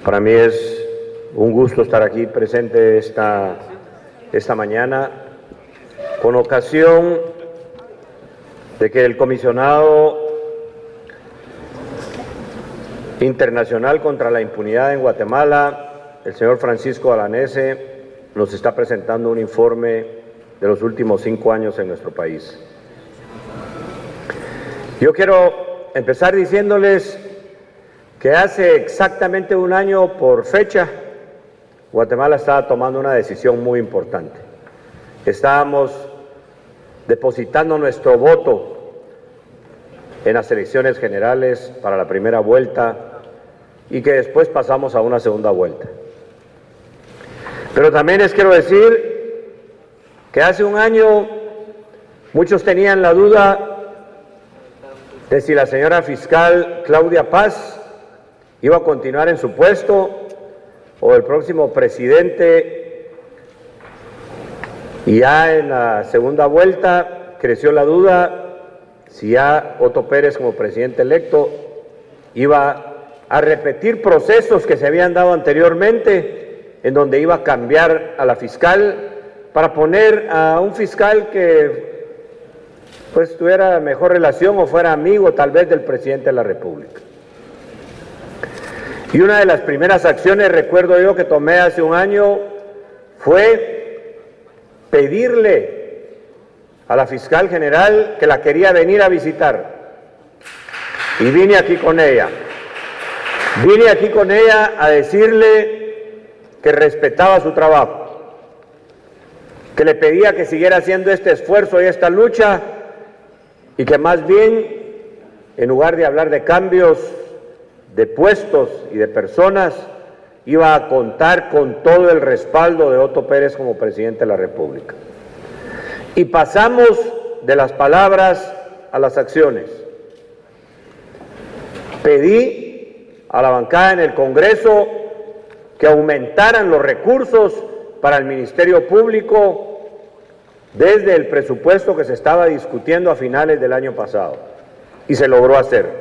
Para mí es un gusto estar aquí presente esta mañana con ocasión de que el comisionado internacional contra la impunidad en Guatemala, el señor Francisco Alanese, nos está presentando un informe de los últimos 5 años en nuestro país. Yo quiero empezar diciéndoles que hace exactamente un año por fecha, Guatemala estaba tomando una decisión muy importante. Estábamos depositando nuestro voto en las elecciones generales para la primera vuelta y que después pasamos a una segunda vuelta. Pero también les quiero decir que hace un año muchos tenían la duda de si la señora fiscal Claudia Paz iba a continuar en su puesto o el próximo presidente, y ya en la segunda vuelta creció la duda si ya Otto Pérez como presidente electo iba a repetir procesos que se habían dado anteriormente, en donde iba a cambiar a la fiscal para poner a un fiscal que pues tuviera mejor relación o fuera amigo tal vez del presidente de la República. Y una de las primeras acciones, recuerdo yo, que tomé hace un año fue pedirle a la fiscal general que la quería venir a visitar. Y vine aquí con ella. Vine aquí con ella a decirle que respetaba su trabajo, que le pedía que siguiera haciendo este esfuerzo y esta lucha, y que más bien, en lugar de hablar de cambios de puestos y de personas, iba a contar con todo el respaldo de Otto Pérez como presidente de la República. Y pasamos de las palabras a las acciones. Pedí a la bancada en el Congreso que aumentaran los recursos para el Ministerio Público desde el presupuesto que se estaba discutiendo a finales del año pasado, y se logró hacer.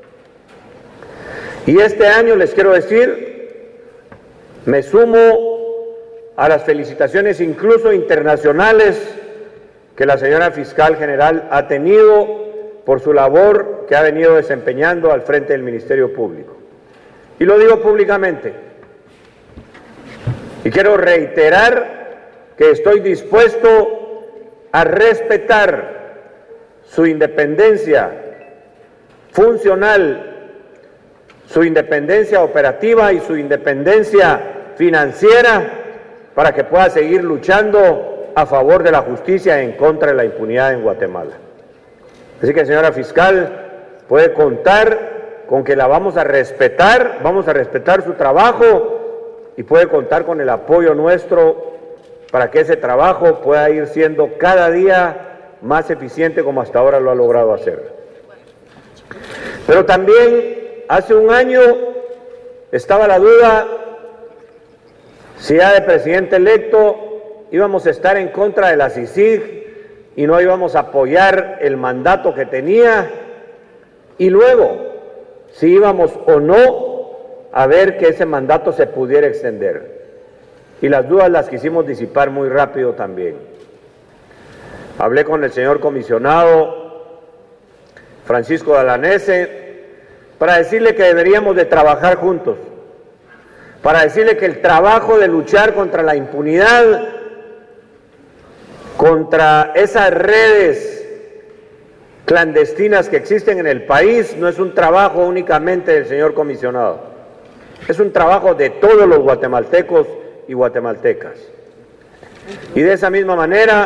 Y este año les quiero decir, me sumo a las felicitaciones incluso internacionales que la señora fiscal general ha tenido por su labor que ha venido desempeñando al frente del Ministerio Público. Y lo digo públicamente. Y quiero reiterar que estoy dispuesto a respetar su independencia funcional, su independencia operativa y su independencia financiera para que pueda seguir luchando a favor de la justicia en contra de la impunidad en Guatemala. Así que, señora fiscal, puede contar con que la vamos a respetar su trabajo, y puede contar con el apoyo nuestro para que ese trabajo pueda ir siendo cada día más eficiente como hasta ahora lo ha logrado hacer. Pero también hace un año estaba la duda si ya de presidente electo íbamos a estar en contra de la CICIG y no íbamos a apoyar el mandato que tenía, y luego si íbamos o no a ver que ese mandato se pudiera extender. Y las dudas las quisimos disipar muy rápido también. Hablé con el señor comisionado Francisco Alanese para decirle que deberíamos de trabajar juntos, para decirle que el trabajo de luchar contra la impunidad, contra esas redes clandestinas que existen en el país, no es un trabajo únicamente del señor comisionado, es un trabajo de todos los guatemaltecos y guatemaltecas. Y de esa misma manera,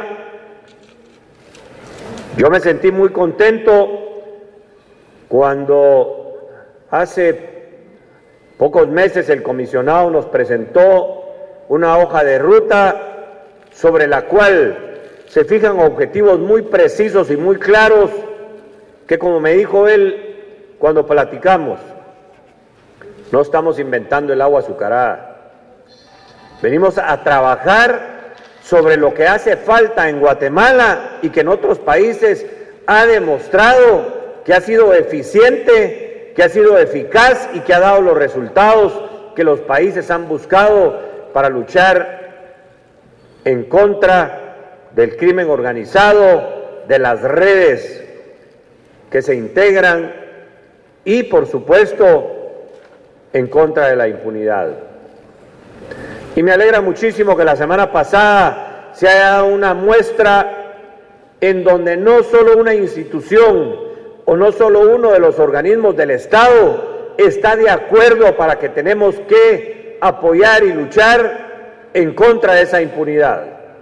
yo me sentí muy contento cuando hace pocos meses el comisionado nos presentó una hoja de ruta sobre la cual se fijan objetivos muy precisos y muy claros que, como me dijo él cuando platicamos, no estamos inventando el agua azucarada. Venimos a trabajar sobre lo que hace falta en Guatemala y que en otros países ha demostrado que ha sido eficiente, que ha sido eficaz y que ha dado los resultados que los países han buscado para luchar en contra del crimen organizado, de las redes que se integran y, por supuesto, en contra de la impunidad. Y me alegra muchísimo que la semana pasada se haya dado una muestra en donde no solo una institución o no solo uno de los organismos del Estado está de acuerdo para que tenemos que apoyar y luchar en contra de esa impunidad.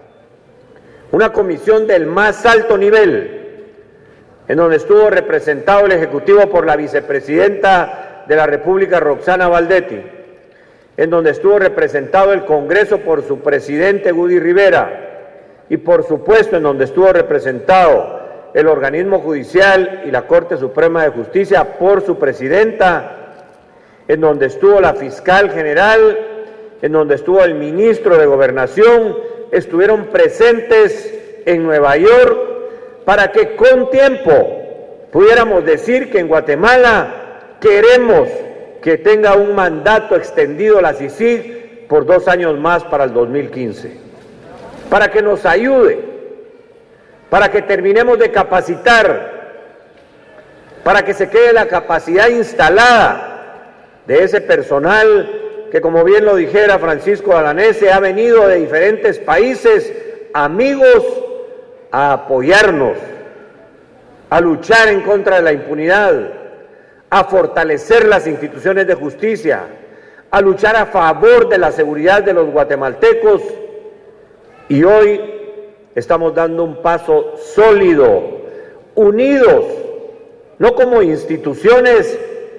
Una comisión del más alto nivel, en donde estuvo representado el Ejecutivo por la vicepresidenta de la República, Roxana Valdetti, en donde estuvo representado el Congreso por su presidente, Woody Rivera, y por supuesto en donde estuvo representado el organismo judicial y la Corte Suprema de Justicia por su presidenta, en donde estuvo la fiscal general, en donde estuvo el ministro de Gobernación, estuvieron presentes en Nueva York para que con tiempo pudiéramos decir que en Guatemala queremos que tenga un mandato extendido la CICIG por 2 años más para el 2015, para que nos ayude, para que terminemos de capacitar, para que se quede la capacidad instalada de ese personal que, como bien lo dijera Francisco Alanese, ha venido de diferentes países, amigos, a apoyarnos, a luchar en contra de la impunidad, a fortalecer las instituciones de justicia, a luchar a favor de la seguridad de los guatemaltecos, y hoy estamos dando un paso sólido, unidos, no como instituciones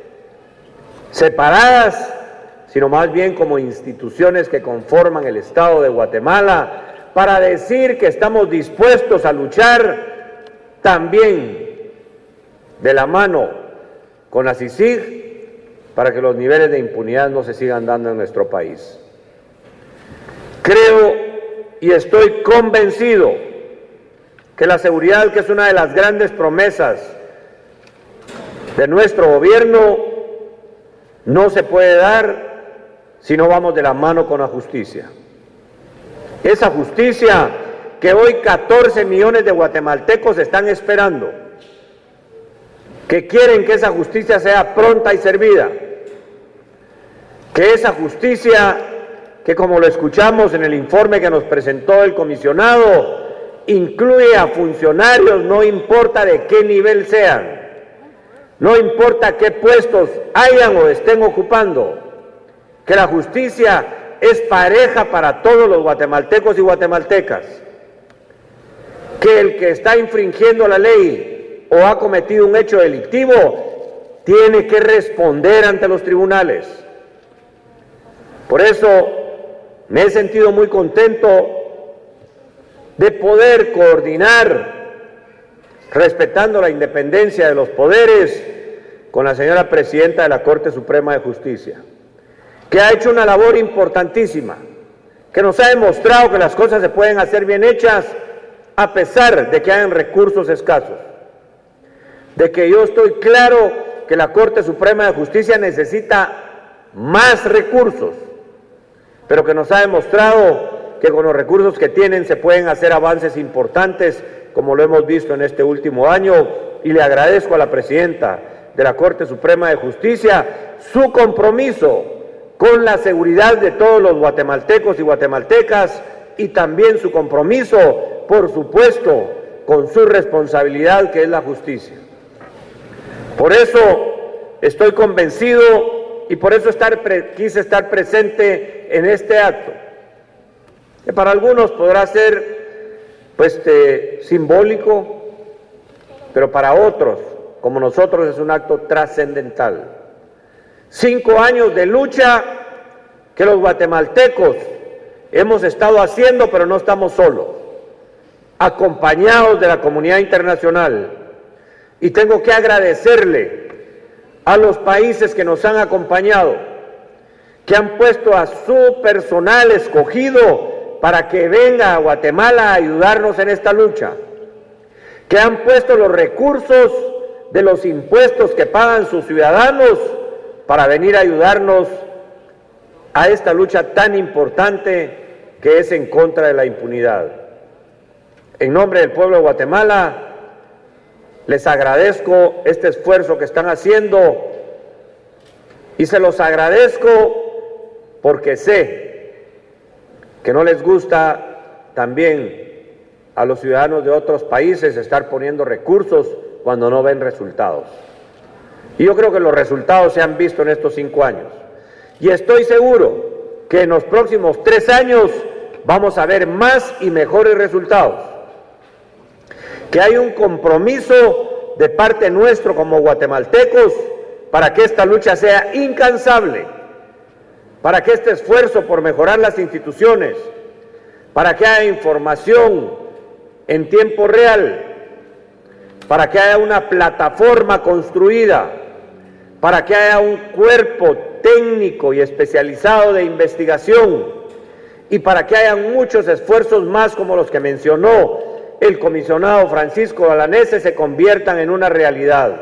separadas, sino más bien como instituciones que conforman el Estado de Guatemala, para decir que estamos dispuestos a luchar también de la mano con la CICIG para que los niveles de impunidad no se sigan dando en nuestro país. Creo y estoy convencido que la seguridad, que es una de las grandes promesas de nuestro gobierno, no se puede dar si no vamos de la mano con la justicia. Esa justicia que hoy 14 millones de guatemaltecos están esperando, que quieren que esa justicia sea pronta y servida, que esa justicia que, como lo escuchamos en el informe que nos presentó el comisionado, incluye a funcionarios, no importa de qué nivel sean, no importa qué puestos hayan o estén ocupando, que la justicia es pareja para todos los guatemaltecos y guatemaltecas, que el que está infringiendo la ley o ha cometido un hecho delictivo tiene que responder ante los tribunales. Por eso me he sentido muy contento de poder coordinar, respetando la independencia de los poderes, con la señora presidenta de la Corte Suprema de Justicia, que ha hecho una labor importantísima, que nos ha demostrado que las cosas se pueden hacer bien hechas a pesar de que hayan recursos escasos, de que yo estoy claro que la Corte Suprema de Justicia necesita más recursos, pero que nos ha demostrado que con los recursos que tienen se pueden hacer avances importantes, como lo hemos visto en este último año, y le agradezco a la presidenta de la Corte Suprema de Justicia su compromiso con la seguridad de todos los guatemaltecos y guatemaltecas, y también su compromiso, por supuesto, con su responsabilidad, que es la justicia. Por eso estoy convencido y por eso quise estar presente en este acto, que para algunos podrá ser simbólico, pero para otros, como nosotros, es un acto trascendental. 5 años de lucha que los guatemaltecos hemos estado haciendo, pero no estamos solos, acompañados de la comunidad internacional. Y tengo que agradecerle a los países que nos han acompañado, que han puesto a su personal escogido para que venga a Guatemala a ayudarnos en esta lucha, que han puesto los recursos de los impuestos que pagan sus ciudadanos para venir a ayudarnos a esta lucha tan importante que es en contra de la impunidad. En nombre del pueblo de Guatemala, les agradezco este esfuerzo que están haciendo y se los agradezco porque sé que no les gusta también a los ciudadanos de otros países estar poniendo recursos cuando no ven resultados. Y yo creo que los resultados se han visto en estos 5 años. Y estoy seguro que en los próximos 3 años vamos a ver más y mejores resultados. Que hay un compromiso de parte nuestro como guatemaltecos para que esta lucha sea incansable, para que este esfuerzo por mejorar las instituciones, para que haya información en tiempo real, para que haya una plataforma construida, para que haya un cuerpo técnico y especializado de investigación y para que haya muchos esfuerzos más como los que mencionó el comisionado Francisco Alanese se conviertan en una realidad.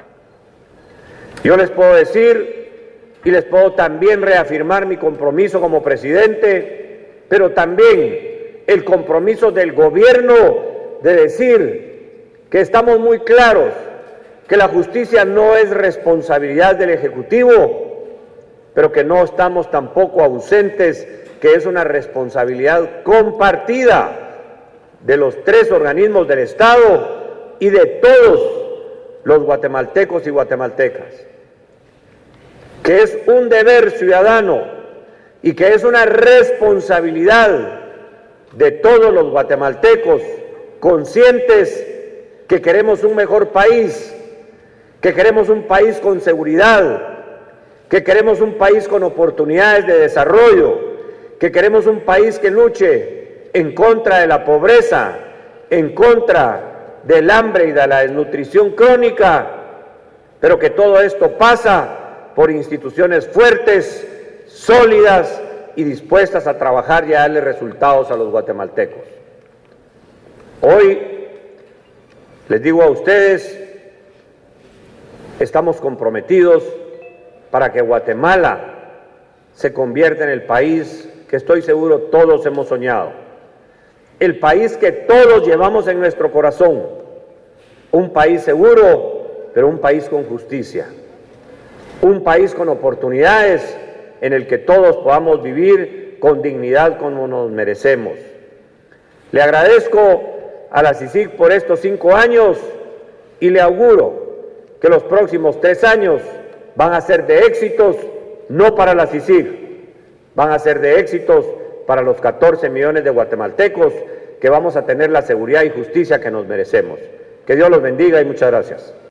Yo les puedo decir y les puedo también reafirmar mi compromiso como presidente, pero también el compromiso del gobierno de decir que estamos muy claros que la justicia no es responsabilidad del Ejecutivo, pero que no estamos tampoco ausentes, que es una responsabilidad compartida de los 3 organismos del Estado y de todos los guatemaltecos y guatemaltecas, que es un deber ciudadano y que es una responsabilidad de todos los guatemaltecos conscientes que queremos un mejor país, que queremos un país con seguridad, que queremos un país con oportunidades de desarrollo, que queremos un país que luche en contra de la pobreza, en contra del hambre y de la desnutrición crónica, pero que todo esto pasa por instituciones fuertes, sólidas y dispuestas a trabajar y a darle resultados a los guatemaltecos. Hoy les digo a ustedes, estamos comprometidos para que Guatemala se convierta en el país que estoy seguro todos hemos soñado, el país que todos llevamos en nuestro corazón, un país seguro, pero un país con justicia, un país con oportunidades en el que todos podamos vivir con dignidad como nos merecemos. Le agradezco a la CICIG por estos 5 años y le auguro que los próximos 3 años van a ser de éxitos, no para la CICIG, van a ser de éxitos para los 14 millones de guatemaltecos que vamos a tener la seguridad y justicia que nos merecemos. Que Dios los bendiga y muchas gracias.